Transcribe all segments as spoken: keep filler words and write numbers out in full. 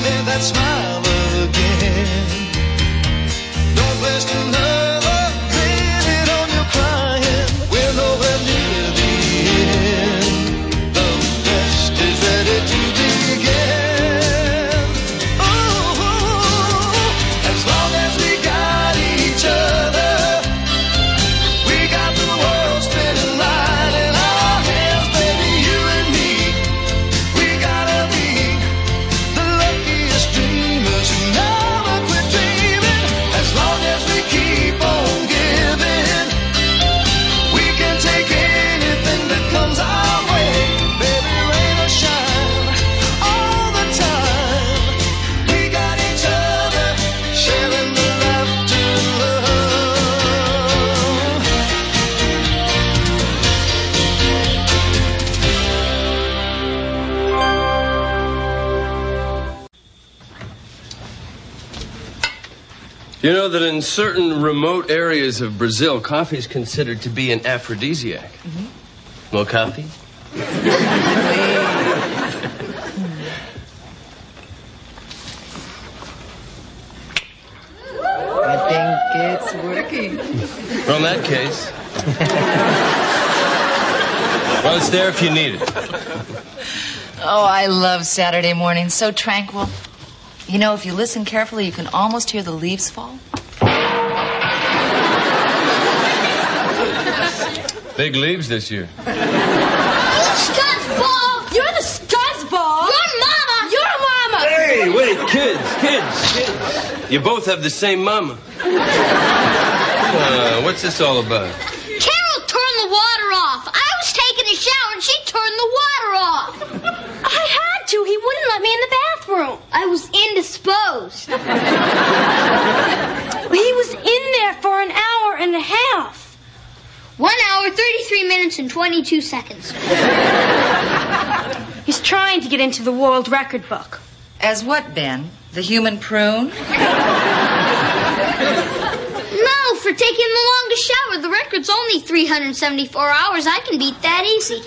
Let that smile again. Don't waste another minute on your crying. We're nowhere near the end. The best is ready to begin. Ooh, as long as we got each other, we got the world spinning right in our hands, baby, you and me. We gotta be the luckiest dreamers who never quit dreaming. As long as we keep on giving, we can take anything that comes our way. Baby, rain or shine, all the time. We got each other, sharing the laughter and love. You know that in certain remote areas of Brazil, coffee is considered to be an aphrodisiac. Mm-hmm. More coffee? I think it's working. Well, in that case... well, it's there if you need it. Oh, I love Saturday mornings. So tranquil. You know, if you listen carefully, you can almost hear the leaves fall. Big leaves this year. Scuzzball! You're the scuzzball! Your mama! Your mama! Hey, wait, kids, kids, kids. You both have the same mama. Uh, what's this all about? Carol turned the water off. I was taking a shower and she turned the water off. I had to. He wouldn't let me in the bathroom. I was indisposed. He was in there for an hour and a half. One hour, thirty-three minutes, and twenty-two seconds. He's trying to get into the world record book. As what, Ben? The human prune? No, for taking the longest shower. The record's only three hundred seventy-four hours. I can beat that easy.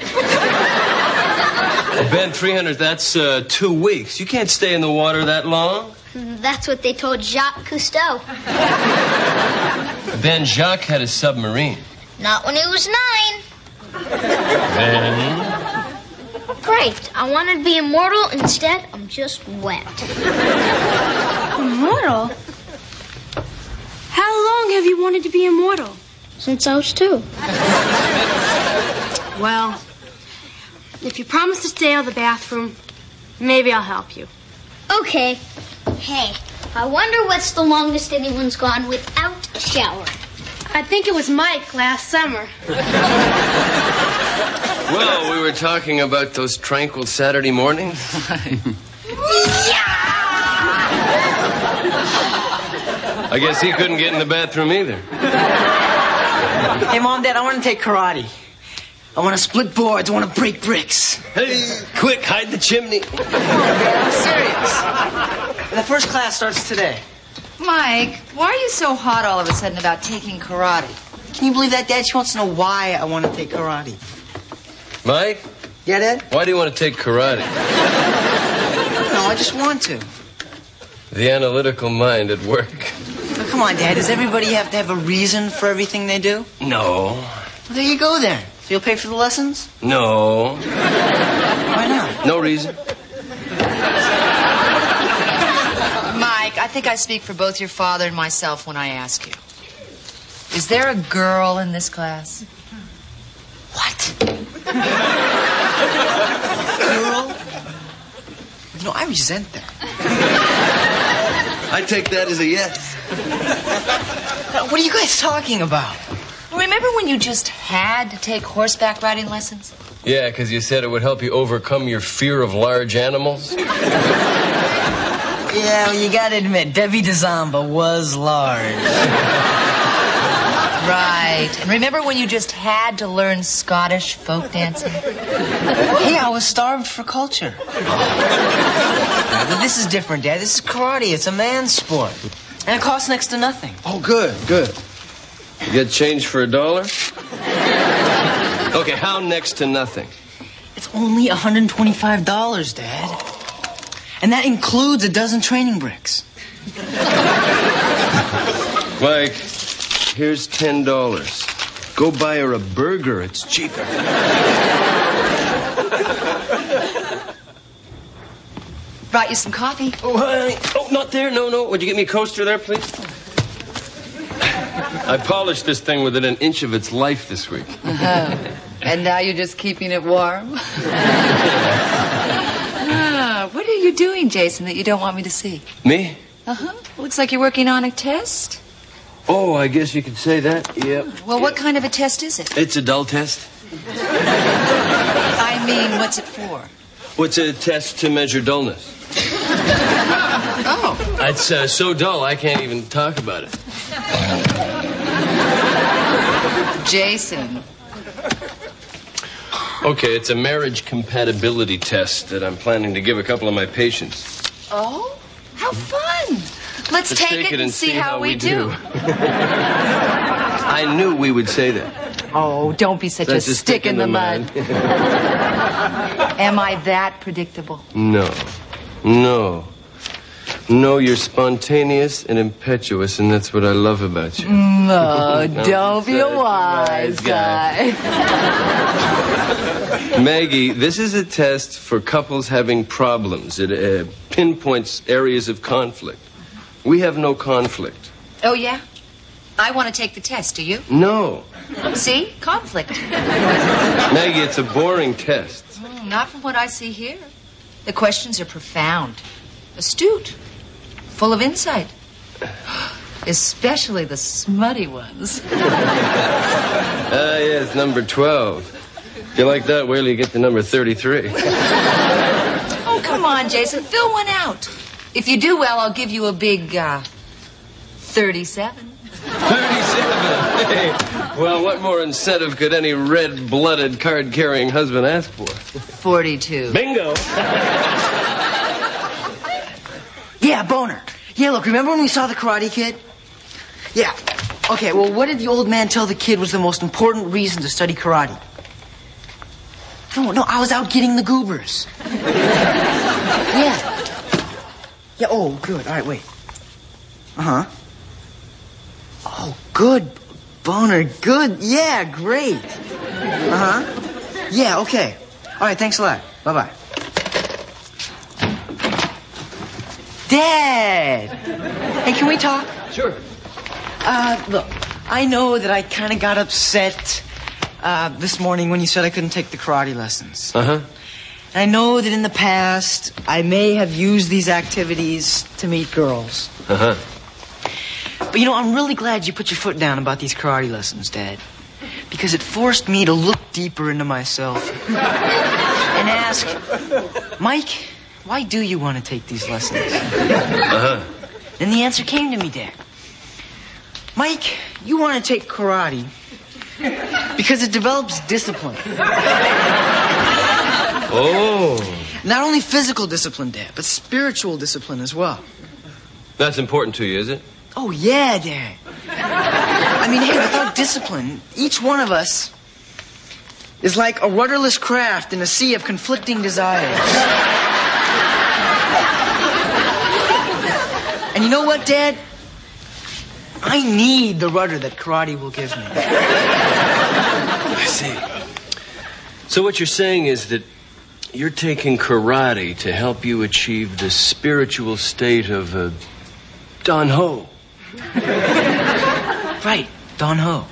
Well, Ben, three hundred, that's uh, two weeks. You can't stay in the water that long. That's what they told Jacques Cousteau. Ben, Jacques had a submarine. Not when he was nine. Ben? Great. I wanted to be immortal. Instead, I'm just wet. Immortal? How long have you wanted to be immortal? Since I was two. Well, if you promise to stay out of the bathroom, maybe I'll help you. Okay. Hey, I wonder what's the longest anyone's gone without a shower. I think it was Mike last summer. Well, we were talking about those tranquil Saturday mornings. I guess he couldn't get in the bathroom either. Hey, Mom, Dad, I want to take karate. I want to split boards. I want to break bricks. Hey, quick, hide the chimney. I'm serious. The first class starts today. Mike, why are you so hot all of a sudden about taking karate? Can you believe that, Dad? She wants to know why I want to take karate. Mike? Yeah, Dad? Why do you want to take karate? No, I just want to. The analytical mind at work. Oh, come on, Dad. Does everybody have to have a reason for everything they do? No. Well, there you go, then. So you'll pay for the lessons? No. Why not? No reason. Mike, I think I speak for both your father and myself when I ask you. Is there a girl in this class? What? Girl? No, I resent that. I take that as a yes. What are you guys talking about? Remember when you just had to take horseback riding lessons? Yeah, because you said it would help you overcome your fear of large animals. Yeah, well, you gotta admit, Debbie DeZamba was large. Right. And remember when you just had to learn Scottish folk dancing? Hey, I was starved for culture. Yeah, but this is different, Dad. This is karate. It's a man's sport. And it costs next to nothing. Oh, good, good. You get change for a dollar? Okay, how next to nothing? It's only one hundred twenty-five dollars, Dad. And that includes a dozen training bricks. Mike, here's ten dollars. Go buy her a burger. It's cheaper. Brought you some coffee. Oh, honey. Oh, not there. No, no. Would you get me a coaster there, please? I polished this thing within an inch of its life this week. Uh-huh. And now you're just keeping it warm? Ah, what are you doing, Jason, that you don't want me to see? Me? Uh-huh. Looks like you're working on a test. Oh, I guess you could say that. Yep. Well, what kind of a test is it? It's a dull test. I mean, what's it for? What's a test to measure dullness? Oh. It's uh, so dull I can't even talk about it. Jason. Okay, it's a marriage compatibility test that I'm planning to give a couple of my patients. Oh? How fun! Let's, Let's take, take it it and see how, we do. do. I knew we would say that. Oh, don't be such That's a stick in the mud. Am I that predictable? No. No. No, you're spontaneous and impetuous, and that's what I love about you. No, don't be a wise guy. Maggie, this is a test for couples having problems. It uh, pinpoints areas of conflict. We have no conflict. Oh, yeah? I want to take the test, do you? No. See? Conflict. Maggie, it's a boring test. Mm, not from what I see here. The questions are profound, astute, full of insight. Especially the smutty ones. Ah, yes, number twelve. If you like that, wait till you get to number thirty-three. Oh, come on, Jason. Fill one out. If you do well, I'll give you a big, uh, thirty-seven. thirty-seven. Hey, well, what more incentive could any red-blooded, card-carrying husband ask for? forty-two. Bingo. Yeah, boner. Yeah, look, remember when we saw the Karate Kid? Yeah. Okay, well, what did the old man tell the kid was the most important reason to study karate? No, no, I was out getting the goobers. Yeah. Yeah, oh, good. All right, wait. Uh-huh. Oh, good. Boner, good. Yeah, great. Uh-huh. Yeah, okay. All right, thanks a lot. Bye-bye. Dad! Hey, can we talk? Sure. Uh, look, I know that I kind of got upset uh, this morning when you said I couldn't take the karate lessons. Uh-huh. And I know that in the past, I may have used these activities to meet girls. Uh-huh. But, you know, I'm really glad you put your foot down about these karate lessons, Dad. Because it forced me to look deeper into myself and ask, Mike, why do you want to take these lessons? Uh-huh. And the answer came to me, Dad. Mike, you want to take karate because it develops discipline. Oh. Not only physical discipline, Dad, but spiritual discipline as well. That's important to you, is it? Oh, yeah, Dad. I mean, hey, without discipline, each one of us is like a rudderless craft in a sea of conflicting desires. And you know what, Dad? I need the rudder that karate will give me. I see. So what you're saying is that you're taking karate to help you achieve the spiritual state of uh, Don Ho. Right, Don Ho.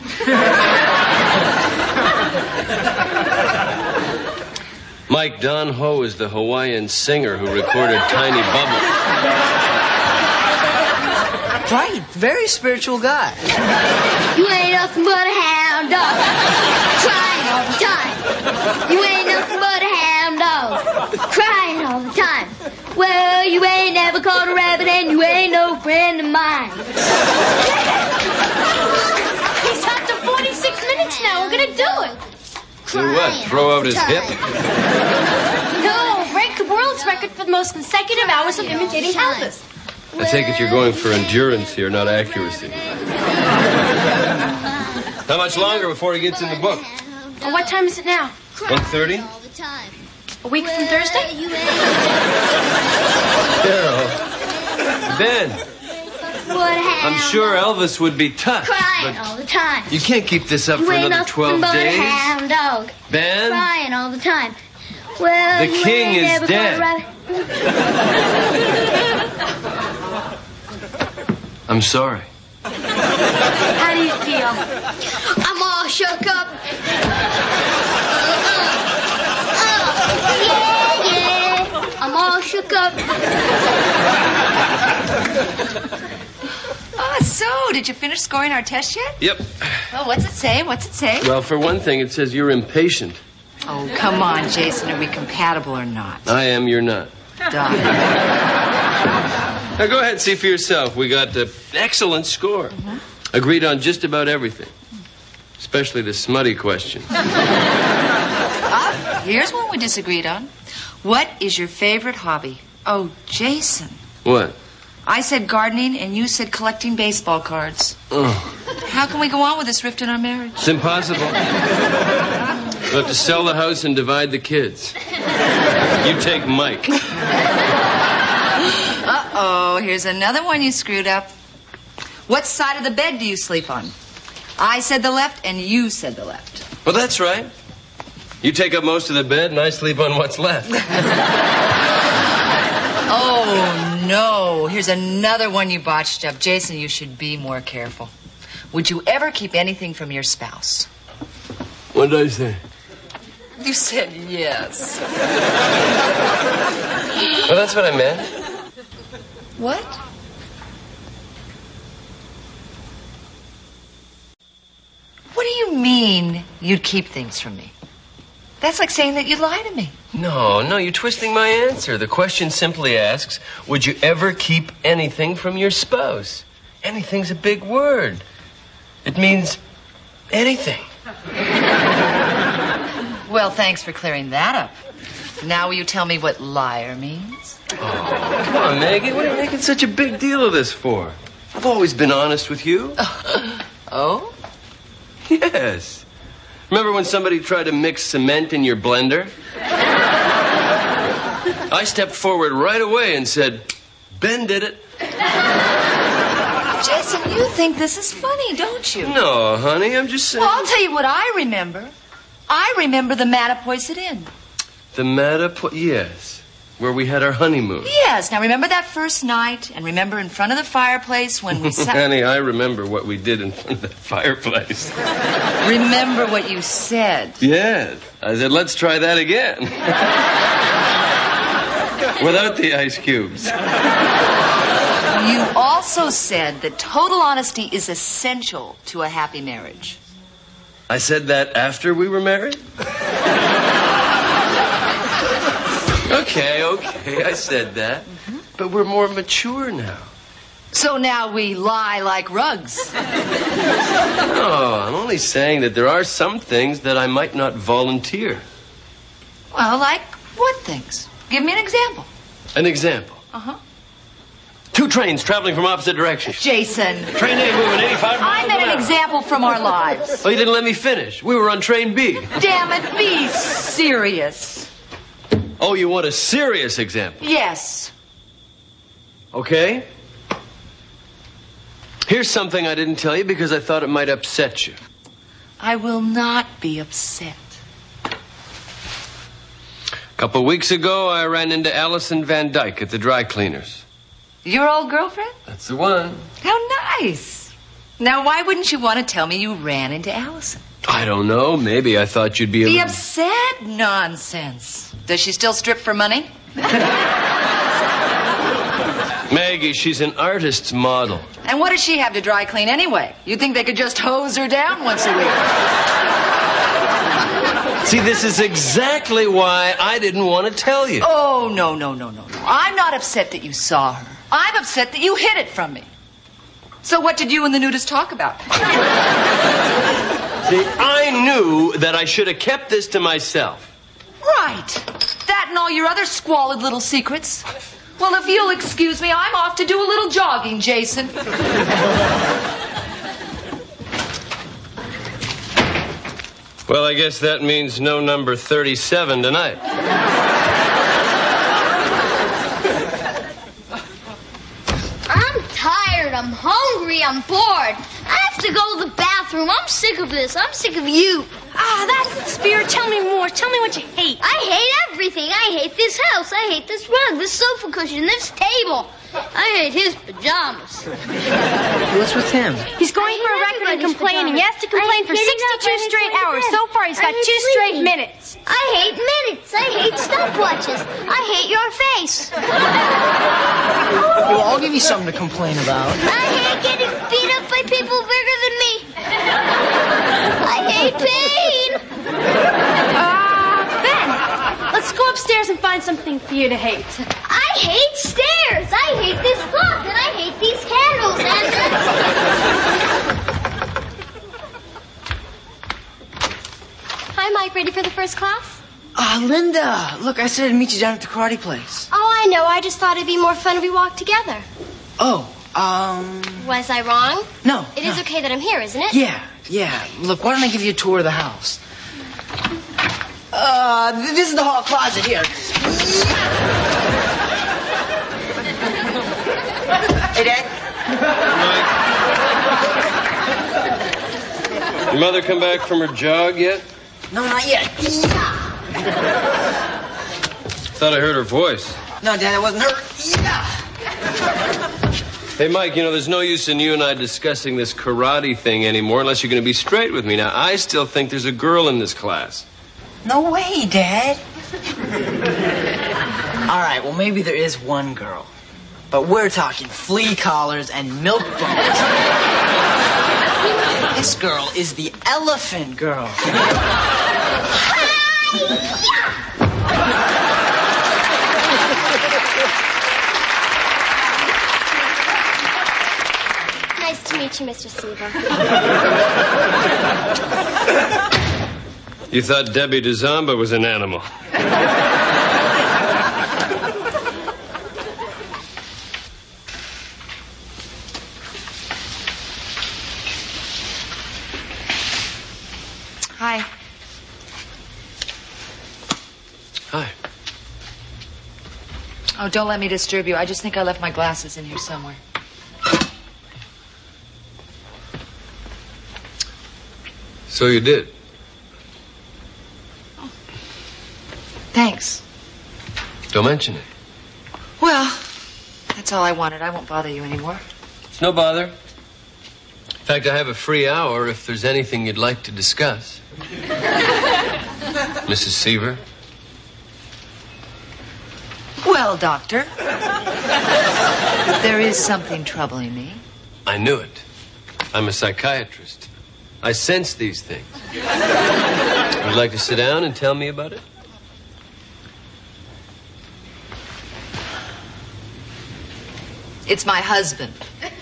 Mike, Don Ho is the Hawaiian singer who recorded Tiny Bubble. Right, very spiritual guy. You ain't nothing but a hound dog. Crying all the time. You ain't nothing but a hound dog. Crying all the time. Well, you ain't never caught a rabbit and you ain't no friend of mine. He's up to forty-six minutes now. We're gonna do it. Do what? Throw out his hip? No, break the world's record for the most consecutive hours of imitating Elvis. I take it you're going for endurance here, not accuracy. How much longer before he gets in the book? Well, what time is it now? one thirty? A week from Thursday? Carol. Ben. What happened? I'm sure Elvis would be touched, Crying but all the time. you can't keep this up You for ain't another nothing twelve but a days. hound dog. Ben? Crying all the time. Well, The you king ain't is never gonna dead. rub- I'm sorry. How do you feel? I'm all shook up. Yeah, yeah. I'm all shook up. Oh, so, did you finish scoring our test yet? Yep. Oh, what's it say? What's it say? Well, for one thing, it says you're impatient. Oh, come on, Jason. Are we compatible or not? I am, you're not. Done. Now go ahead, see for yourself. We got an excellent score. Mm-hmm. Agreed on just about everything. Especially the smutty question. Ah, here's one we disagreed on. What is your favorite hobby? Oh, Jason. What? I said gardening, and you said collecting baseball cards. Oh, How can we go on with this rift in our marriage? it's impossible. We'll have to sell the house and divide the kids. You take Mike. Uh-oh, here's another one you screwed up. What side of the bed do you sleep on? I said the left, and you said the left. Well, that's right. You take up most of the bed, and I sleep on what's left. Oh, no. Here's another one you botched up. Jason, you should be more careful. Would you ever keep anything from your spouse? What did I say? You said yes. Well, that's what I meant. What? What do you mean you'd keep things from me? That's like saying that you'd lie to me. No, no, you're twisting my answer. The question simply asks, would you ever keep anything from your spouse? Anything's a big word. It means anything. Well, thanks for clearing that up. Now will you tell me what liar means? Oh, come on, Maggie. What are you making such a big deal of this for? I've always been honest with you. Oh? Yes. Remember when somebody tried to mix cement in your blender? I stepped forward right away and said, Ben did it. Jason, you think this is funny, don't you? No, honey, I'm just saying. Well, I'll tell you what I remember. I remember the Mattapoisett Inn. The Mattapo... Yes. Where we had our honeymoon. Yes. Now, remember that first night? And remember in front of the fireplace when we sat... Honey, I remember what we did in front of that fireplace. Remember what you said. Yes. I said, let's try that again. Without the ice cubes. You also said that total honesty is essential to a happy marriage. I said that after we were married? Okay, okay, I said that. Mm-hmm. But we're more mature now. So now we lie like rugs. No, I'm only saying that there are some things that I might not volunteer. Well, like what things? Give me an example. An example. Uh-huh. Two trains traveling from opposite directions. Jason. Train A moving eighty-five miles I meant an an hour. example from our lives. Oh, you didn't let me finish. We were on train B. Damn it, be serious. Oh, you want a serious example? Yes. Okay. Here's something I didn't tell you because I thought it might upset you. I will not be upset. A couple weeks ago, I ran into Allison Van Dyke at the dry cleaners. Your old girlfriend? That's the one. How nice. Now, why wouldn't you want to tell me you ran into Allison? I don't know. Maybe I thought you'd be able Be to... upset? Nonsense. Does she still strip for money? Maggie, she's an artist's model. And what does she have to dry clean anyway? You'd think they could just hose her down once a week. See, this is exactly why I didn't want to tell you. Oh, no, no, no, no, no. I'm not upset that you saw her. I'm upset that you hid it from me. So what did you and the nudist talk about? See, I knew that I should have kept this to myself. Right. That and all your other squalid little secrets. Well, if you'll excuse me, I'm off to do a little jogging, Jason. Well, I guess that means no number thirty-seven tonight. I'm hungry. I'm bored. I have to go to the bathroom. I'm sick of this. I'm sick of you. Ah, that's the spirit. Tell me more. Tell me what you hate. I hate everything. I hate this house. I hate this rug, this sofa cushion, this table. I hate his pajamas. What's with him? He's going for a record and complaining. He has to complain for sixty-two straight hours. So far, he's got two straight minutes. I hate minutes. I hate stopwatches. I hate your face. Well, I'll give you something to complain about. I hate getting beat up by people bigger than me. I hate pain. Ah, Ben, let's go upstairs and find something for you to hate. I hate stairs. I hate this clock, and I hate these candles. And Hi, Mike. Ready for the first class? Ah, Linda. Look, I said I'd meet you down at the karate place. Oh, I know. I just thought it'd be more fun if we walked together. Oh, um... Was I wrong? No. It no. is okay that I'm here, isn't it? Yeah, yeah. Look, why don't I give you a tour of the house? Uh, th- this is the hall closet here. Hey, Dad. Mike. Your mother come back from her jog yet? No, not yet. Thought I heard her voice. No, Dad, it wasn't her. Hey, Mike, you know, there's no use in you and I discussing this karate thing anymore unless you're going to be straight with me. Now, I still think there's a girl in this class. No way, Dad. All right, well, maybe there is one girl. But we're talking flea collars and milk bones. This girl is the elephant girl. Nice to meet you, Mister Seaver. You thought Debbie DeZamba was an animal. Hi. Hi. Oh, don't let me disturb you. I just think I left my glasses in here somewhere. So you did. Thanks. Don't mention it. Well, that's all I wanted. I won't bother you anymore. It's no bother. In fact, I have a free hour if there's anything you'd like to discuss. Missus Seaver? Well, Doctor, there is something troubling me. I knew it. I'm a psychiatrist. I sense these things. Would you like to sit down and tell me about it? It's my husband.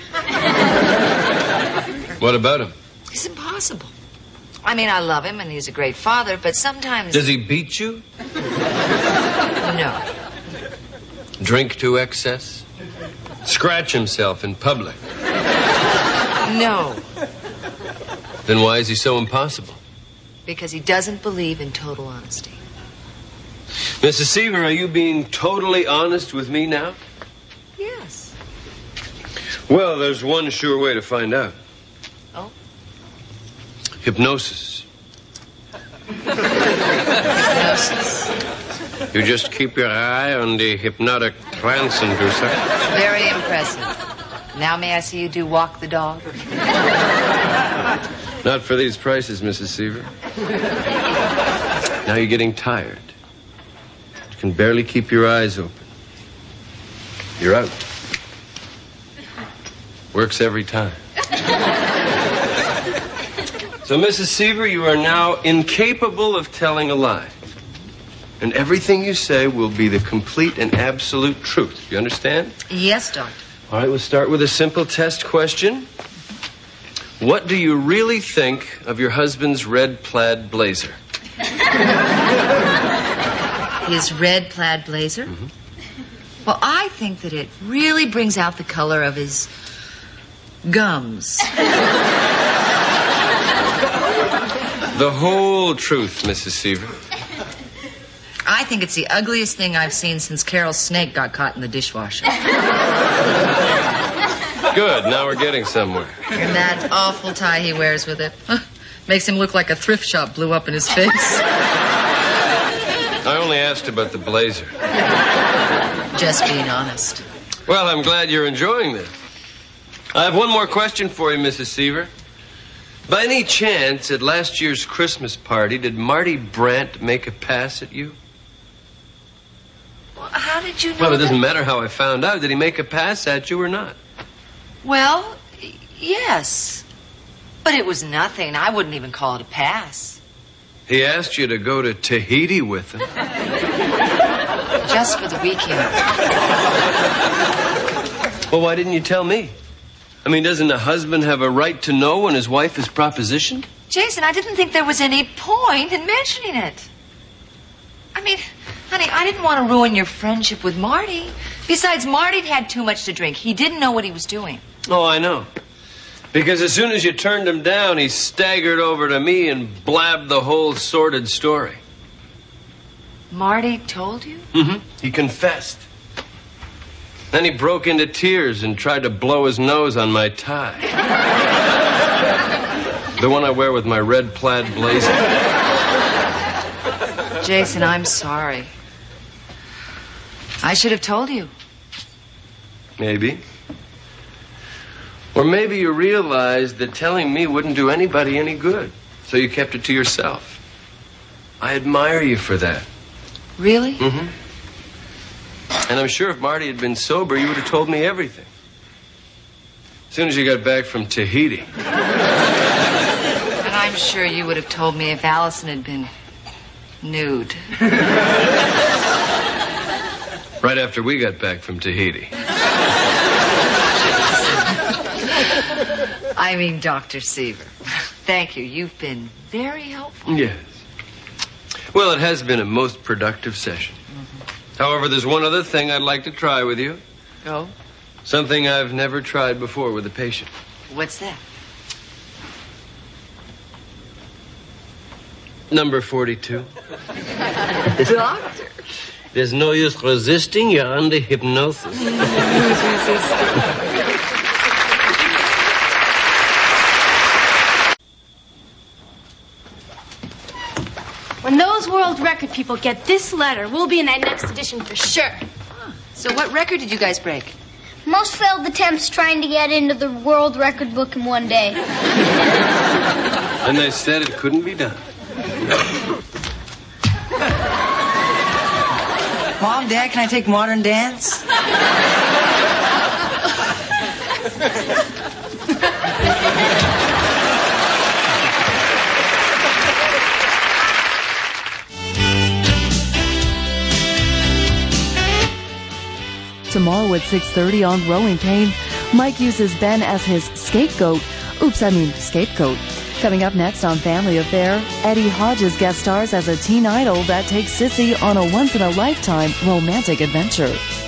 What about him? It's impossible. I mean, I love him and he's a great father, but sometimes... Does he beat you? No. Drink to excess? Scratch himself in public? No. Then why is he so impossible? Because he doesn't believe in total honesty. Missus Seaver, are you being totally honest with me now? Yes. Well, there's one sure way to find out. Oh? Hypnosis. Hypnosis. You just keep your eye on the hypnotic trance inducer. Very impressive. Now may I see you do walk the dog? Not for these prices, Missus Seaver. Now you're getting tired. You can barely keep your eyes open. You're out. Works every time. So, Missus Seaver, you are now incapable of telling a lie. And everything you say will be the complete and absolute truth. You understand? Yes, Doctor. All right, we'll start with a simple test question. What do you really think of your husband's red plaid blazer? His red plaid blazer? Mm-hmm. Well, I think that it really brings out the color of his gums. The whole truth, Missus Seaver. I think it's the ugliest thing I've seen since Carol's snake got caught in the dishwasher. Good. Now we're getting somewhere. And that awful tie he wears with it. Huh, makes him look like a thrift shop blew up in his face. I only asked about the blazer. Just being honest. Well, I'm glad you're enjoying this. I have one more question for you, Missus Seaver. By any chance, at last year's Christmas party, did Marty Brandt make a pass at you? Well, how did you know Well, it that? doesn't matter how I found out. Did he make a pass at you or not? Well, y- yes. But it was nothing. I wouldn't even call it a pass. He asked you to go to Tahiti with him. Just for the weekend. Well, why didn't you tell me? I mean, doesn't a husband have a right to know when his wife is propositioned? Jason, I didn't think there was any point in mentioning it. I mean, honey, I didn't want to ruin your friendship with Marty. Besides, Marty'd had too much to drink. He didn't know what he was doing. Oh, I know. Because as soon as you turned him down, he staggered over to me and blabbed the whole sordid story. Marty told you? Mm-hmm. He confessed. Then he broke into tears and tried to blow his nose on my tie. The one I wear with my red plaid blazer. Jason, I'm sorry. I should have told you. Maybe. Or maybe you realized that telling me wouldn't do anybody any good, so you kept it to yourself. I admire you for that. Really? Mm-hmm. And I'm sure if Marty had been sober, you would have told me everything. As soon as you got back from Tahiti. And I'm sure you would have told me if Allison had been nude. Right after we got back from Tahiti. I mean, Doctor Seaver. Thank you. You've been very helpful. Yes. Well, it has been a most productive session. Mm-hmm. However, there's one other thing I'd like to try with you. Oh? Something I've never tried before with a patient. What's that? Number forty-two. Doctor. There's no use resisting. You're under hypnosis. When those world record people get this letter, we'll be in that next edition for sure. Huh. So what record did you guys break? Most failed attempts trying to get into the world record book in one day. And they said it couldn't be done. Mom, Dad, can I take modern dance? Tomorrow at six thirty on Growing Pains, Mike uses Ben as his scapegoat. Oops, I mean scapegoat. Coming up next on Family Affair, Eddie Hodges guest stars as a teen idol that takes Sissy on a once-in-a-lifetime romantic adventure.